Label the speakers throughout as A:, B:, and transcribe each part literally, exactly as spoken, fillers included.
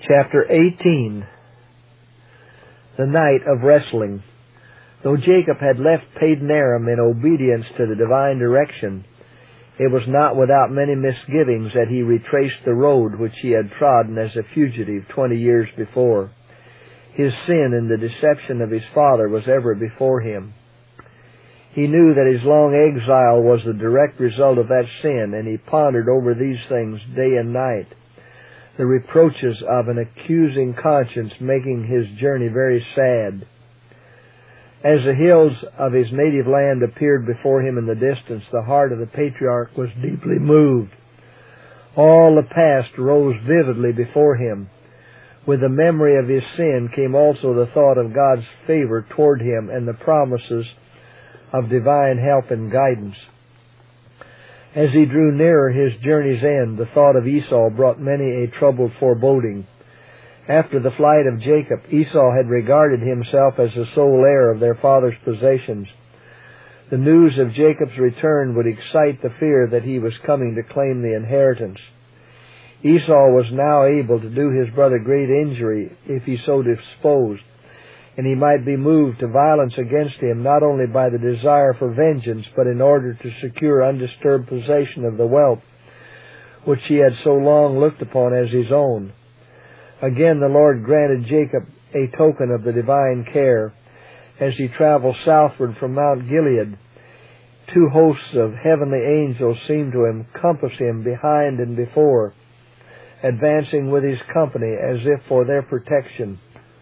A: Chapter eighteen. The Night of Wrestling. Though Jacob had left Padan Aram in obedience to the divine direction, it was not without many misgivings that he retraced the road which he had trodden as a fugitive twenty years before. His sin and the deception of his father was ever before him. He knew that his long exile was the direct result of that sin, and he pondered over these things day and night, the reproaches of an accusing conscience making his journey very sad. As the hills of his native land appeared before him in the distance, the heart of the patriarch was deeply moved. All the past rose vividly before him. With the memory of his sin came also the thought of God's favor toward him and the promises of divine help and guidance. As he drew nearer his journey's end, the thought of Esau brought many a troubled foreboding. After the flight of Jacob, Esau had regarded himself as the sole heir of their father's possessions. The news of Jacob's return would excite the fear that he was coming to claim the inheritance. Esau was now able to do his brother great injury if he so disposed, and he might be moved to violence against him not only by the desire for vengeance, but in order to secure undisturbed possession of the wealth which he had so long looked upon as his own. Again the Lord granted Jacob a token of the divine care. As he traveled southward from Mount Gilead, two hosts of heavenly angels seemed to encompass him behind and before, advancing with his company as if for their protection.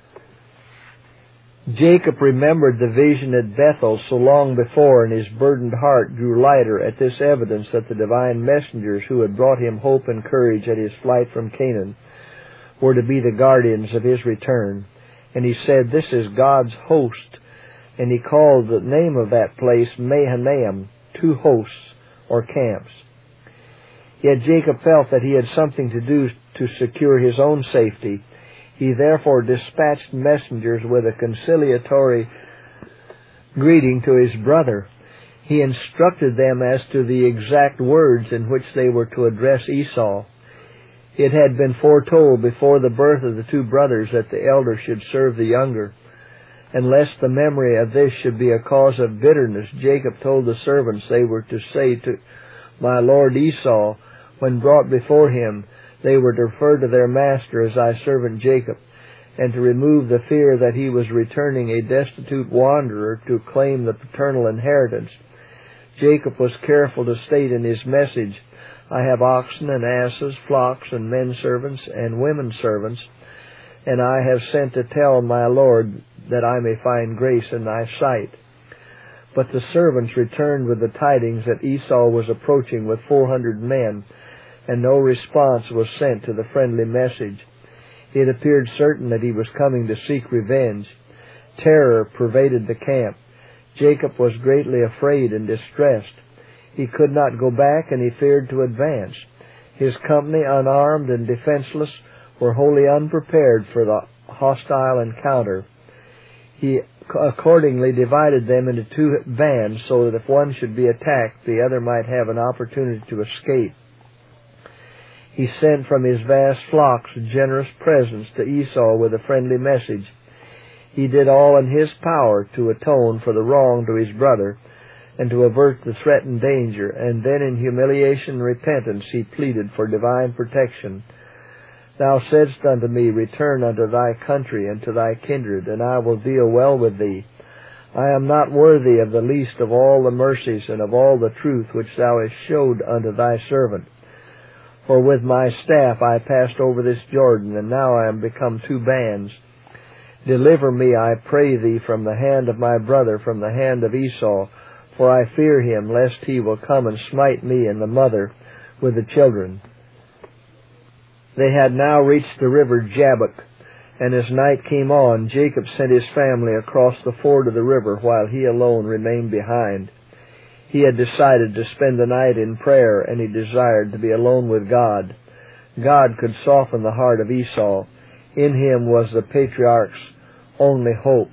A: Jacob remembered the vision at Bethel so long before, and his burdened heart grew lighter at this evidence that the divine messengers who had brought him hope and courage at his flight from Canaan were to be the guardians of his return. And he said, "This is God's host," and he called the name of that place Mahanaim, two hosts or camps. Yet Jacob felt that he had something to do to secure his own safety. He therefore dispatched messengers with a conciliatory greeting to his brother. He instructed them as to the exact words in which they were to address Esau. It had been foretold before the birth of the two brothers that the elder should serve the younger. And lest the memory of this should be a cause of bitterness, Jacob told the servants they were to say to my lord Esau, when brought before him, they were to refer to their master as thy servant Jacob, and to remove the fear that he was returning a destitute wanderer to claim the paternal inheritance. Jacob was careful to state in his message, I have oxen and asses, flocks and men servants and women servants, and I have sent to tell my lord that I may find grace in thy sight. But the servants returned with the tidings that Esau was approaching with four hundred men, and no response was sent to the friendly message. It appeared certain that he was coming to seek revenge. Terror pervaded the camp. Jacob was greatly afraid and distressed. He could not go back, and he feared to advance. His company, unarmed and defenseless, were wholly unprepared for the hostile encounter. He accordingly divided them into two bands, so that if one should be attacked, the other might have an opportunity to escape. He sent from his vast flocks generous presents to Esau with a friendly message. He did all in his power to atone for the wrong to his brother and to avert the threatened danger, and then in humiliation and repentance he pleaded for divine protection. Thou saidst unto me, return unto thy country and to thy kindred, and I will deal well with thee. I am not worthy of the least of all the mercies and of all the truth which thou hast showed unto thy servant. For with my staff I passed over this Jordan, and now I am become two bands. Deliver me, I pray thee, from the hand of my brother, from the hand of Esau, for I fear him, lest he will come and smite me and the mother with the children. They had now reached the river Jabbok, and as night came on, Jacob sent his family across the ford of the river, while he alone remained behind. He had decided to spend the night in prayer, and he desired to be alone with God. God could soften the heart of Esau. In him was the patriarch's only hope.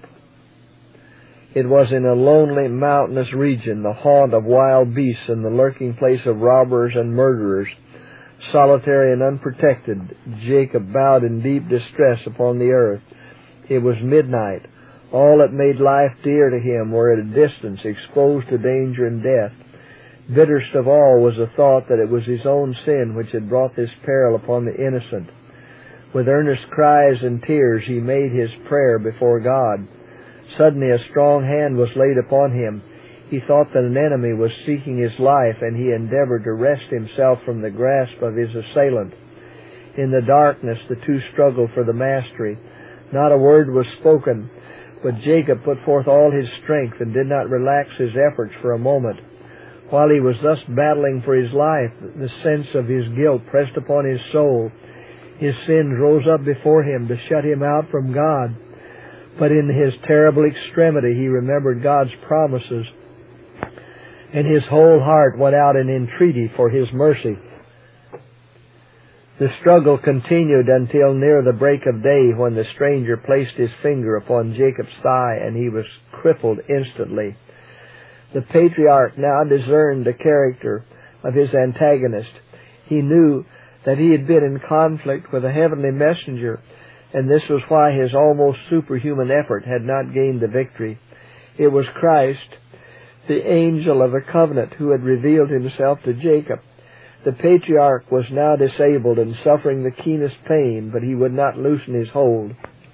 A: It was in a lonely, mountainous region, the haunt of wild beasts and the lurking place of robbers and murderers, Solitary and unprotected, Jacob bowed in deep distress upon the earth. It was midnight. All that made life dear to him were at a distance, exposed to danger and death. Bitterest of all was the thought that it was his own sin which had brought this peril upon the innocent. With earnest cries and tears he made his prayer before God. Suddenly a strong hand was laid upon him. He thought that an enemy was seeking his life, and he endeavored to wrest himself from the grasp of his assailant. In the darkness the two struggled for the mastery. Not a word was spoken, but Jacob put forth all his strength and did not relax his efforts for a moment. While he was thus battling for his life, the sense of his guilt pressed upon his soul. His sins rose up before him to shut him out from God. But in his terrible extremity he remembered God's promises, and his whole heart went out in entreaty for his mercy. The struggle continued until near the break of day, when the stranger placed his finger upon Jacob's thigh, and he was crippled instantly. The patriarch now discerned the character of his antagonist. He knew that he had been in conflict with a heavenly messenger, and this was why his almost superhuman effort had not gained the victory. It was Christ, the angel of the covenant, who had revealed himself to Jacob. The patriarch was now disabled and suffering the keenest pain, but he would not loosen his hold.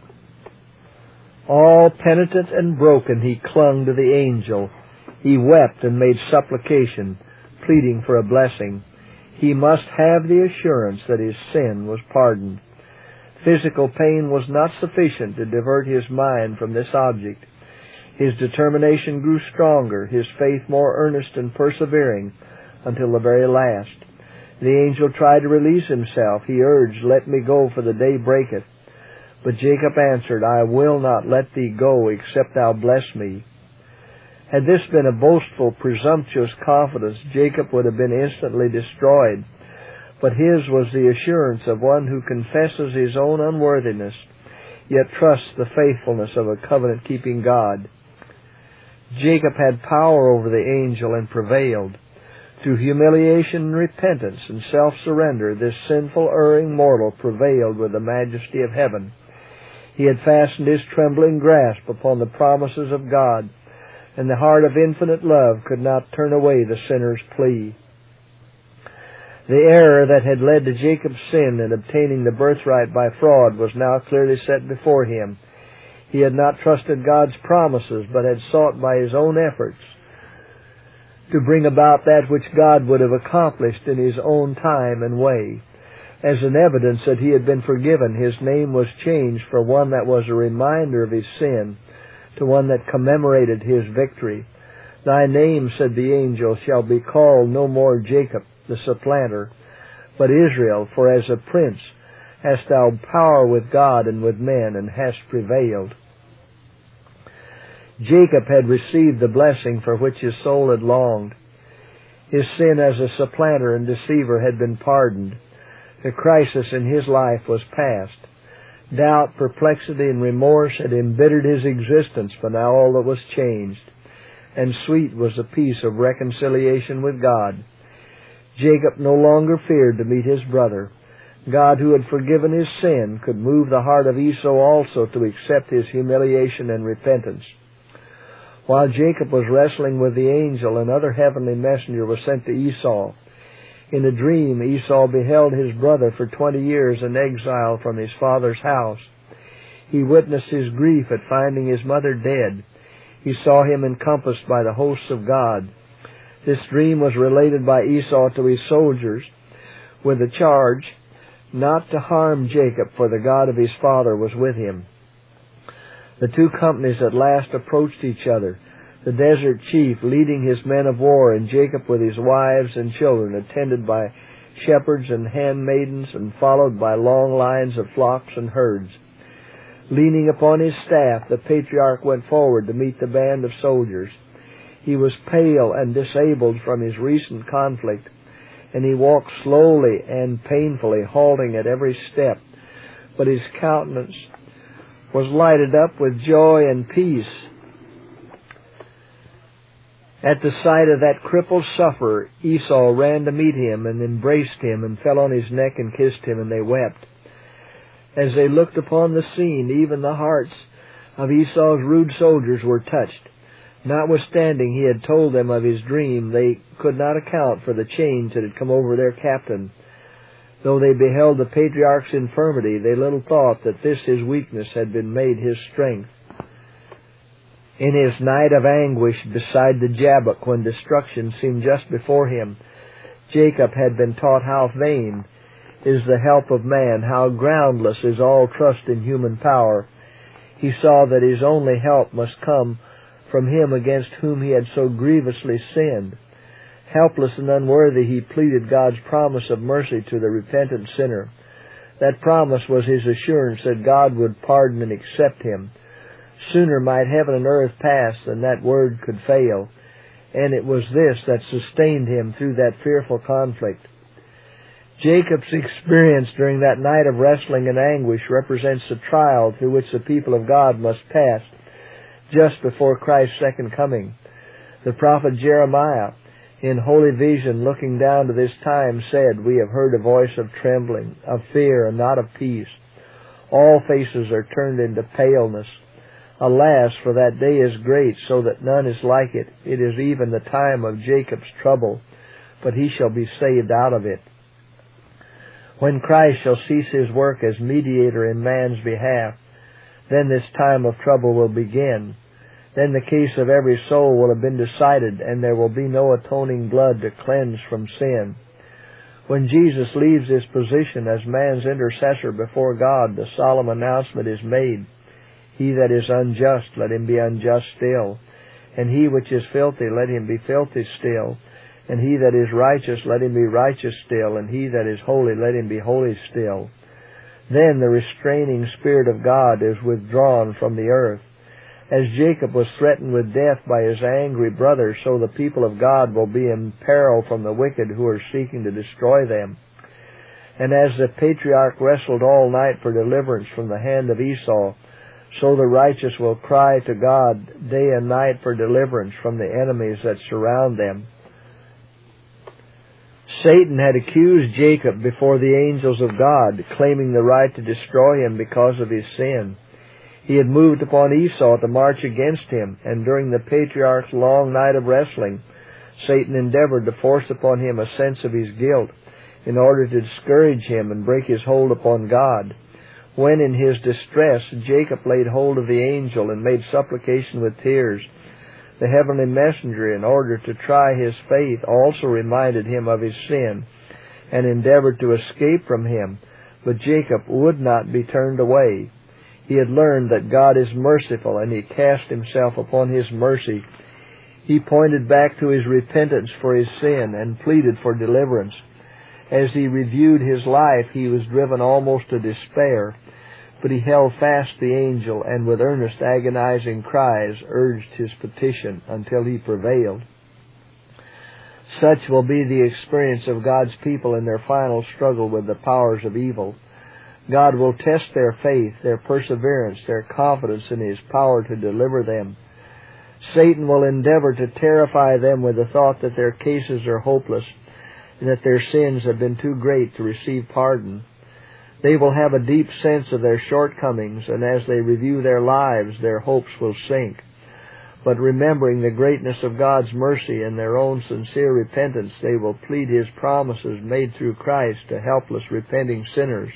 A: All penitent and broken, he clung to the angel. He wept and made supplication, pleading for a blessing. He must have the assurance that his sin was pardoned. Physical pain was not sufficient to divert his mind from this object. His determination grew stronger, his faith more earnest and persevering, until the very last. The angel tried to release himself. He urged, "Let me go, for the day breaketh." But Jacob answered, "I will not let thee go, except thou bless me." Had this been a boastful, presumptuous confidence, Jacob would have been instantly destroyed. But his was the assurance of one who confesses his own unworthiness, yet trusts the faithfulness of a covenant-keeping God. Jacob had power over the angel and prevailed. Through humiliation and repentance and self-surrender, this sinful, erring mortal prevailed with the majesty of heaven. He had fastened his trembling grasp upon the promises of God, and the heart of infinite love could not turn away the sinner's plea. The error that had led to Jacob's sin in obtaining the birthright by fraud was now clearly set before him. He had not trusted God's promises, but had sought by his own efforts to bring about that which God would have accomplished in his own time and way. As an evidence that he had been forgiven, his name was changed from one that was a reminder of his sin to one that commemorated his victory. "Thy name," said the angel, "shall be called no more Jacob, the supplanter, but Israel, for as a prince hast thou power with God and with men, and hast prevailed." Jacob had received the blessing for which his soul had longed. His sin as a supplanter and deceiver had been pardoned. The crisis in his life was past. Doubt, perplexity, and remorse had embittered his existence, but now all that was changed, and sweet was the peace of reconciliation with God. Jacob no longer feared to meet his brother. God, who had forgiven his sin, could move the heart of Esau also to accept his humiliation and repentance. While Jacob was wrestling with the angel, another heavenly messenger was sent to Esau. In a dream, Esau beheld his brother for twenty years in exile from his father's house. He witnessed his grief at finding his mother dead. He saw him encompassed by the hosts of God. This dream was related by Esau to his soldiers, with the charge not to harm Jacob, for the God of his father was with him. The two companies at last approached each other, the desert chief leading his men of war, and Jacob with his wives and children, attended by shepherds and handmaidens, and followed by long lines of flocks and herds. Leaning upon his staff, the patriarch went forward to meet the band of soldiers. He was pale and disabled from his recent conflict, and he walked slowly and painfully, halting at every step. But his countenance was lighted up with joy and peace, At the sight of that crippled sufferer, Esau ran to meet him and embraced him and fell on his neck and kissed him, and they wept. As they looked upon the scene, even the hearts of Esau's rude soldiers were touched. Notwithstanding he had told them of his dream, they could not account for the change that had come over their captain. Though they beheld the patriarch's infirmity, they little thought that this his weakness had been made his strength. In his night of anguish beside the Jabbok, when destruction seemed just before him, Jacob had been taught how vain is the help of man, how groundless is all trust in human power. He saw that his only help must come from him against whom he had so grievously sinned. Helpless and unworthy, he pleaded God's promise of mercy to the repentant sinner. That promise was his assurance that God would pardon and accept him. Sooner might heaven and earth pass than that word could fail, and it was this that sustained him through that fearful conflict. Jacob's experience during that night of wrestling and anguish represents the trial through which the people of God must pass just before Christ's second coming. The prophet Jeremiah, in holy vision looking down to this time, said, "We have heard a voice of trembling, of fear, and not of peace. All faces are turned into paleness. Alas, for that day is great, so that none is like it. It is even the time of Jacob's trouble, but he shall be saved out of it." When Christ shall cease his work as mediator in man's behalf, then this time of trouble will begin. Then the case of every soul will have been decided, and there will be no atoning blood to cleanse from sin. When Jesus leaves his position as man's intercessor before God, the solemn announcement is made, "He that is unjust, let him be unjust still. And he which is filthy, let him be filthy still. And he that is righteous, let him be righteous still. And he that is holy, let him be holy still." Then the restraining Spirit of God is withdrawn from the earth. As Jacob was threatened with death by his angry brothers, so the people of God will be in peril from the wicked who are seeking to destroy them. And as the patriarch wrestled all night for deliverance from the hand of Esau, so the righteous will cry to God day and night for deliverance from the enemies that surround them. Satan had accused Jacob before the angels of God, claiming the right to destroy him because of his sin. He had moved upon Esau to march against him, and during the patriarch's long night of wrestling, Satan endeavored to force upon him a sense of his guilt in order to discourage him and break his hold upon God. When in his distress Jacob laid hold of the angel and made supplication with tears, the heavenly messenger, in order to try his faith, also reminded him of his sin and endeavored to escape from him. But Jacob would not be turned away. He had learned that God is merciful, and he cast himself upon his mercy. He pointed back to his repentance for his sin and pleaded for deliverance. As he reviewed his life, he was driven almost to despair, but he held fast the angel and with earnest agonizing cries urged his petition until he prevailed. Such will be the experience of God's people in their final struggle with the powers of evil. God will test their faith, their perseverance, their confidence in his power to deliver them. Satan will endeavor to terrify them with the thought that their cases are hopeless and that their sins have been too great to receive pardon. They will have a deep sense of their shortcomings, and as they review their lives, their hopes will sink. But remembering the greatness of God's mercy and their own sincere repentance, they will plead his promises made through Christ to helpless, repenting sinners.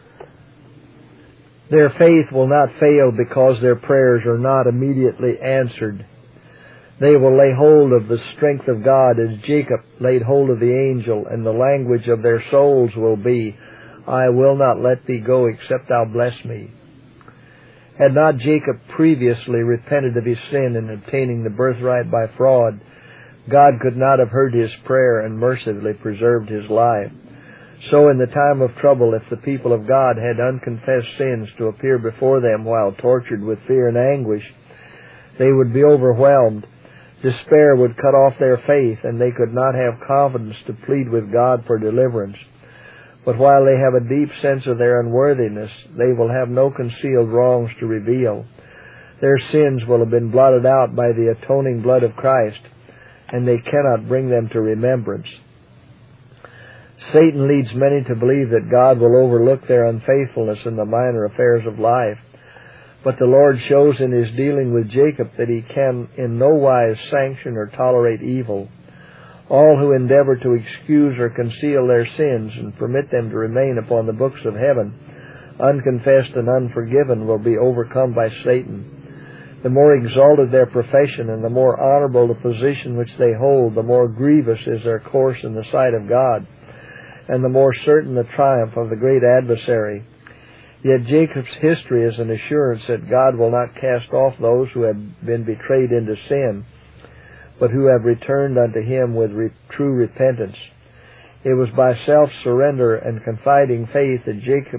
A: Their faith will not fail because their prayers are not immediately answered. They will lay hold of the strength of God as Jacob laid hold of the angel, and the language of their souls will be, "I will not let thee go except thou bless me." Had not Jacob previously repented of his sin in obtaining the birthright by fraud, God could not have heard his prayer and mercifully preserved his life. So in the time of trouble, if the people of God had unconfessed sins to appear before them while tortured with fear and anguish, they would be overwhelmed. Despair would cut off their faith, and they could not have confidence to plead with God for deliverance. But while they have a deep sense of their unworthiness, they will have no concealed wrongs to reveal. Their sins will have been blotted out by the atoning blood of Christ, and they cannot bring them to remembrance. Satan leads many to believe that God will overlook their unfaithfulness in the minor affairs of life. But the Lord shows in His dealing with Jacob that He can in no wise sanction or tolerate evil. All who endeavor to excuse or conceal their sins and permit them to remain upon the books of heaven, unconfessed and unforgiven, will be overcome by Satan. The more exalted their profession and the more honorable the position which they hold, the more grievous is their course in the sight of God, and the more certain the triumph of the great adversary. Yet Jacob's history is an assurance that God will not cast off those who have been betrayed into sin, but who have returned unto Him with re- true repentance. It was by self-surrender and confiding faith that Jacob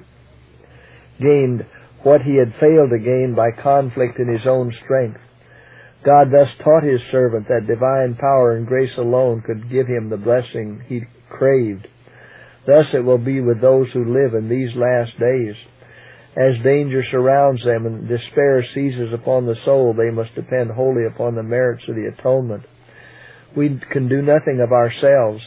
A: gained what he had failed to gain by conflict in his own strength. God thus taught His servant that divine power and grace alone could give him the blessing he craved. Thus it will be with those who live in these last days. As danger surrounds them and despair seizes upon the soul, they must depend wholly upon the merits of the atonement. We can do nothing of ourselves.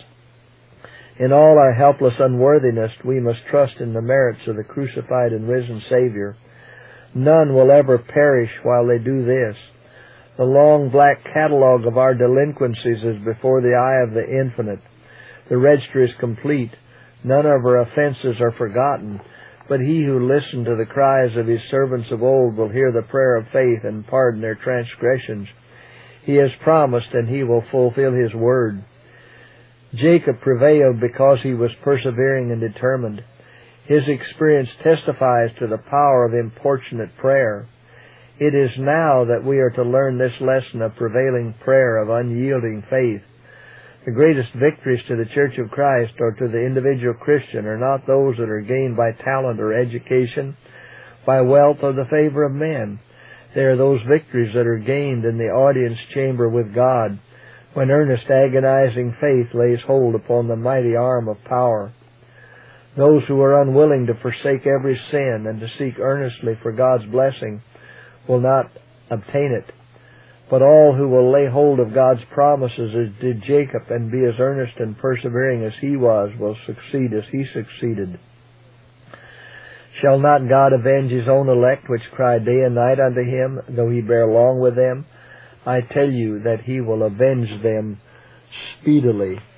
A: In all our helpless unworthiness, we must trust in the merits of the crucified and risen Savior. None will ever perish while they do this. The long black catalogue of our delinquencies is before the eye of the Infinite. The register is complete. None of our offenses are forgotten. But He who listened to the cries of His servants of old will hear the prayer of faith and pardon their transgressions. He has promised, and He will fulfill His word. Jacob prevailed because he was persevering and determined. His experience testifies to the power of importunate prayer. It is now that we are to learn this lesson of prevailing prayer, of unyielding faith. The greatest victories to the Church of Christ or to the individual Christian are not those that are gained by talent or education, by wealth or the favor of men. They are those victories that are gained in the audience chamber with God, when earnest, agonizing faith lays hold upon the mighty arm of power. Those who are unwilling to forsake every sin and to seek earnestly for God's blessing will not obtain it. But all who will lay hold of God's promises as did Jacob and be as earnest and persevering as he was will succeed as he succeeded. Shall not God avenge His own elect which cry day and night unto Him, though He bear long with them? I tell you that He will avenge them speedily.